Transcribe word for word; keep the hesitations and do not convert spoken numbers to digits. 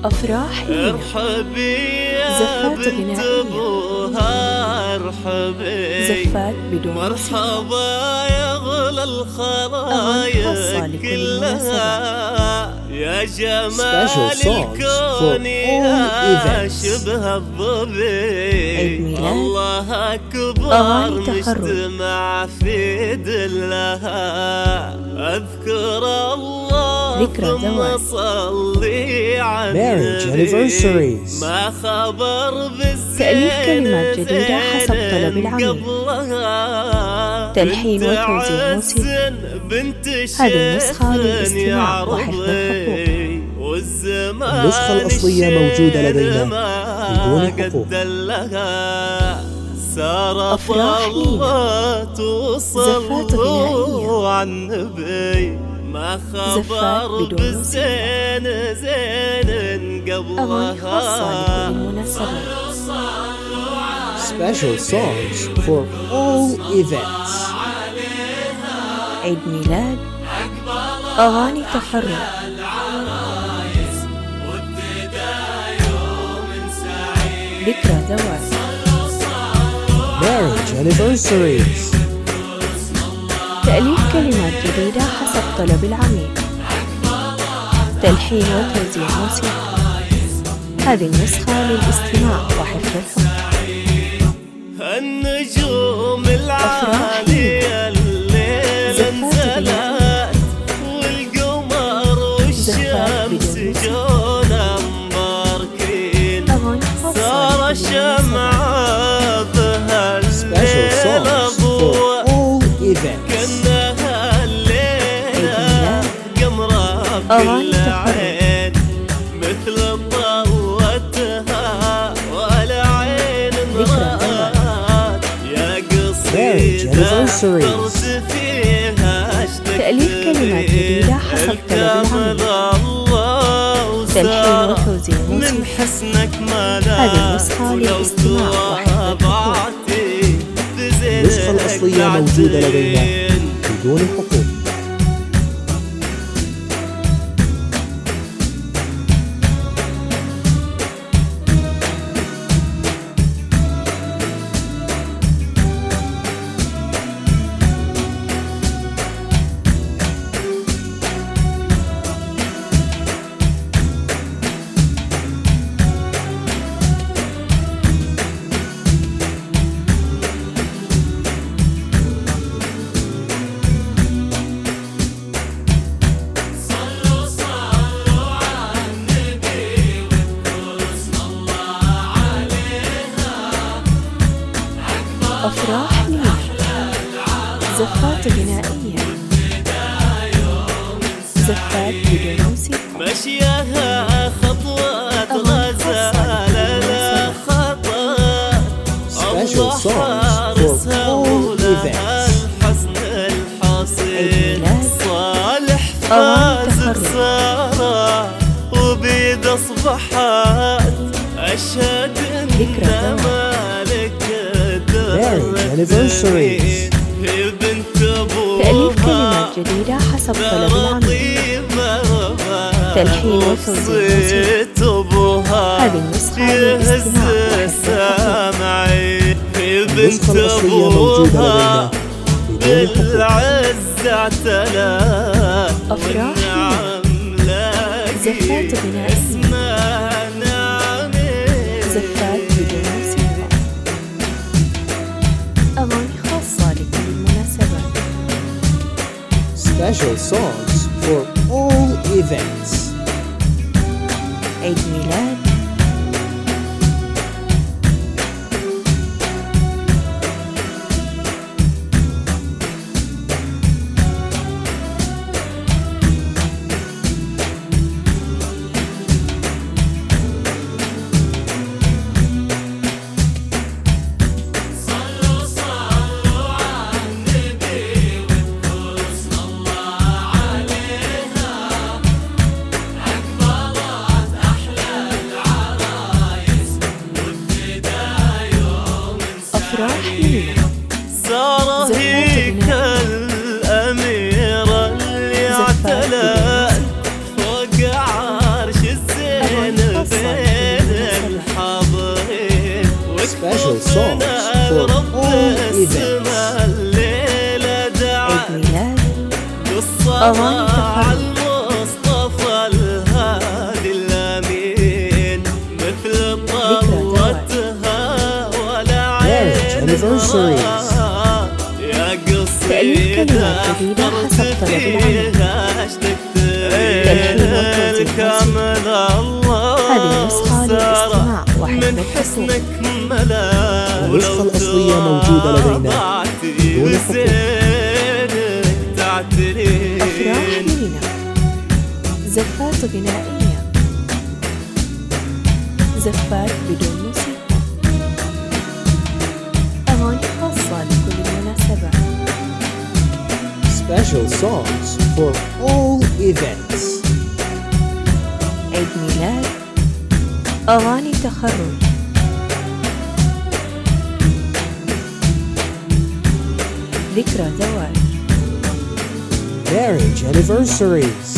أفراح لينا، زفات غنائية، زفات بدون مرحبا يا غلا الخلايق كلها، يا جمال الكون يا شبه الظبي، الله أكبر مجتمع في دلها، أذكر الله ثم صلي عليه، ما خبر تأليف كلمات جديدة حسب طلب العميل، تلحين وتوزيع موسيقى. هذه النسخة للاستماع وحفظ الحقوق. النسخة الأصلية موجودة لدينا بدون حقوق. أفراح لينا، زفات غنائية، زفات بدون موسيقى، أغاني خاصة لكل مناسبة. Special songs for all events. عيد ميلاد، أغاني تفرح، ذكرى زواج، marriage anniversaries. تأليف كلمات جديدة حسب طلب العميل، تلحين وتوزيع موسيقى. هذه النسخة للاستماع وحفظ الحقوق. النجوم العالية الليل انزلت، والقمر والشمس جونا مباركين، صار الشمعة بهالليل أضواء، كأنها الليلة قمرة بكل عين، مثل ضوتها ولا عين مرأت، يا قصيدة طرز فيها تأليف كلمات جديدة حسب طلب العميل، تلحين وتوزيع موسيقى. هذه النسخة للاستماع وحفظ الحقوق. النسخة الأصلية موجودة لدينا بدون حقوق. أفراح لينا، زفات غنائية، زفات بدون موسيقى. مشيها خطوات غزالة لا خطأ، الله حارسها ولها الحسن الحصين، صالح فاز سارة وبيد أصبحت، أشهد إن مالك anniversaries. تأليف كلمات جديدة حسب طلب العميل، تلحين وتوزيع موسيقى. هذه النسخة للاستماع وحفظ الحقوق. النسخة الأصلية موجودة لدينا بدون حقوق. أفراح لينا، زفات غنائية، زفات بدون موسيقى، أغاني خاصة لكل مناسبة. Special songs for all events. عيد ميلاد، أغاني تخرج. المصطفى الهادي الأمين مثل طلتها ولا Anniversaries. يا تأليف قصيدة كلمات جديدة حسب طلب العمل. تلحين وتوزيع كامل الله هذه نسخة للاستماع وحفظ من الحصول. حسنك ملا النسخة الأصلية موجودة لدينا بدون حقوق. أفراح لينا، زفات غنائية، زفات بدون موسيقى، أغاني خاصة لكل مناسبة، Special songs for all events. عيد ميلاد، أغاني تخرج، ذكرى زواج. Marriage anniversaries.